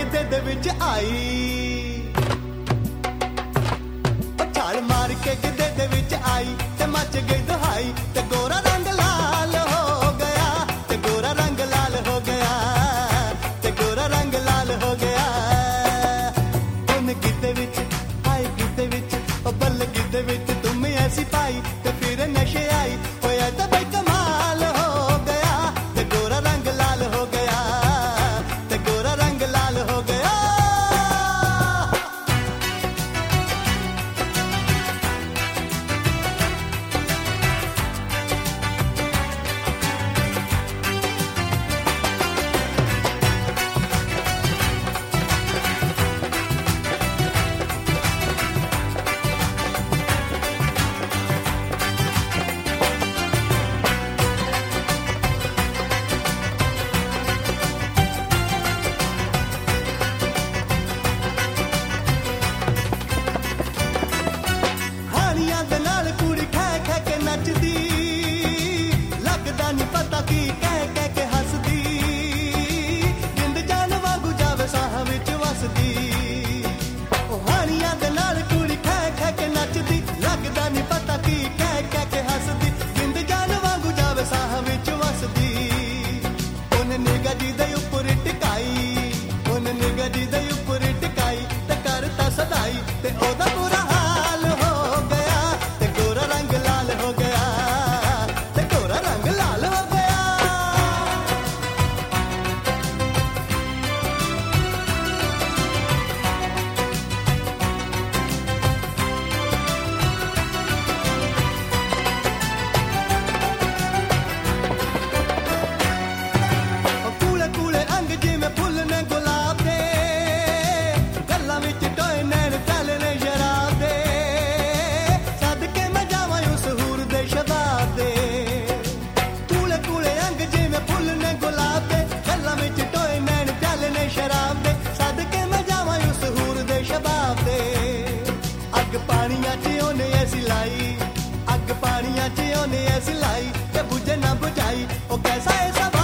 ਗਿੱਧੇ ਦੇ ਵਿੱਚ ਆਈ, ਛਾਲ ਮਾਰ ਕੇ ਗਿੱਧੇ ਦੇ ਵਿੱਚ ਆਈ ਤੇ ਮੱਚ ਗਈ ਦੁਹਾਈ ਤੇ ਗੋਰਾ ਰੰਗ ਲਾਲ ਹੋ ਗਿਆ, ਤੇ ਗੋਰਾ ਰੰਗ ਲਾਲ ਹੋ ਗਿਆ, ਤੇ ਗੋਰਾ ਰੰਗ ਲਾਲ ਹੋ ਗਿਆ। ਉਹਨੇ ਗਿੱਧੇ ਵਿੱਚ ਆਈ, ਗਿੱਧੇ ਵਿੱਚ ਉਹ ਬੱਲ ਗਿੱਧੇ ਵਿੱਚ ਤੁਮ ਐਸੀ ਪਾਈ ਤੇ ਫਿਰ ਨਸ਼ੇ ਆਈ ਹੋਇਆ ਤਾਂ ਬਈ ਕਮਾਲ ਹੋ ਗਿਆ, ਤੇ ਗੋਰਾ ਰੰਗ ਲਾਲ ਹੋ ਗਿਆ, ਤੇ ਗੋਰਾ ਰੰਗ ਲਾਲ ਹੋ ਗਿਆ। ਤੇ ਉਹਦਾ ਬੁਰਾ ਹਾਲ ਹੋ ਗਿਆ, ਤੇ ਗੋਰਾ ਰੰਗ ਲਾਲ ਹੋ ਗਿਆ, ਤੇ ਗੋਰਾ ਰੰਗ ਲਾਲ ਹੋ ਗਿਆ। ਕੂਲੇ ਕੂਲੇ ਅੰਗ ਜਿਵੇਂ ਫੁੱਲ ਨੇ ਗੁਲਾਬ ਦੇ, ਗੱਲਾਂ ਵਿੱਚ ਟੋਏ ਨੈਣ ਚੱਲ ਨੇ ਸ਼ਰਾਬ ਦੇ, ਸਦਕੇ ਮੈਂ ਜਾਵਾਂ ਉਸ ਹੂਰ ਦੇ ਸ਼ਬਾਬ ਦੇ। ਕੂਲੇ ਕੂਲੇ ਅੰਗ ਜਿਵੇਂ ਫੁੱਲ ਨੇ ਗੁਲਾਬ ਦੇ, ਗੱਲਾਂ ਵਿੱਚ ਟੋਏ ਨੈਣ ਚੱਲ ਨੇ ਸ਼ਰਾਬ ਦੇ, ਸਦਕੇ ਮੈਂ ਜਾਵਾਂ ਉਸ ਹੂਰ ਦੇ ਸ਼ਬਾਬ ਦੇ। ਅੱਗ ਪਾਣੀਆਂ 'ਚ ਉਹਨੇ ਐਸੀ ਲਾਈ, ਅੱਗ ਪਾਣੀਆਂ 'ਚ ਉਹਨੇ ਐਸੀ ਲਾਈ ਤੇ ਬੁਝੇ ਨਾ ਬੁਝਾਈ ਉਹ ਕੈਸਾ ਐਸਾ